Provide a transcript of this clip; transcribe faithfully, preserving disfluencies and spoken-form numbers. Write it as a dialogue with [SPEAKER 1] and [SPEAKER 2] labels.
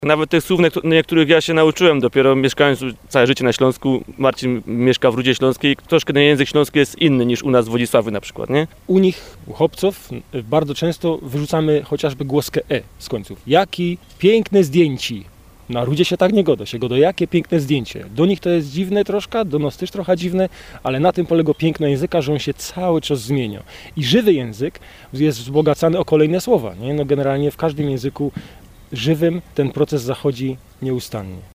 [SPEAKER 1] Nawet tych słów, niektórych ja się nauczyłem dopiero mieszkając całe życie na Śląsku. Marcin mieszka w Rudzie Śląskiej. Troszkę ten język śląski jest inny niż u nas w Wodzisławiu na przykład, nie?
[SPEAKER 2] U nich, u chłopców, bardzo często wyrzucamy chociażby głoskę e z końców. Jaki piękne zdjęcie. Na Rudzie się tak nie goda, się goda jakie piękne zdjęcie. Do nich to jest dziwne troszkę, do nas też trochę dziwne, ale na tym polega piękno języka, że on się cały czas zmienia. I żywy język jest wzbogacany o kolejne słowa, nie? No generalnie w każdym języku żywym ten proces zachodzi nieustannie.